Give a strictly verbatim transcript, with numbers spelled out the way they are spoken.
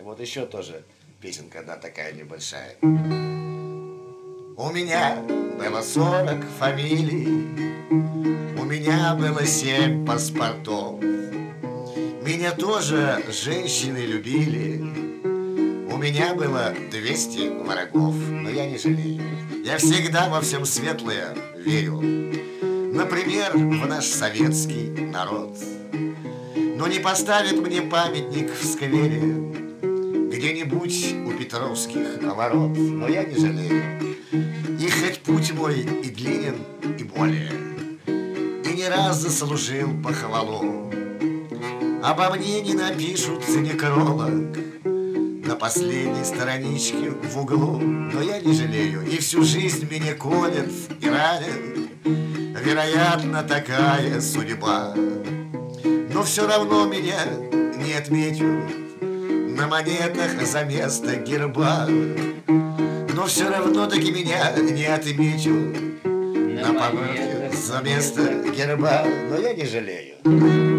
Вот еще тоже песенка одна такая небольшая. У меня было сорок фамилий, у меня было семь паспортов. Меня тоже женщины любили, у меня было двести врагов. Но я не жалею, я всегда во всем светлое верю. Например, в наш советский народ. Но не поставит мне памятник в сквере где-нибудь у Петровских ворот. Но я не жалею, и хоть путь мой и длинен, и более, и не раз заслужил похвалу, обо мне не напишут некролог на последней страничке в углу. Но я не жалею, и всю жизнь меня колет и ранит, вероятно, такая судьба. Но все равно меня не отметят на монетах за место герба. Но все равно таки меня не отметят на монетах за место герба. Но я не жалею.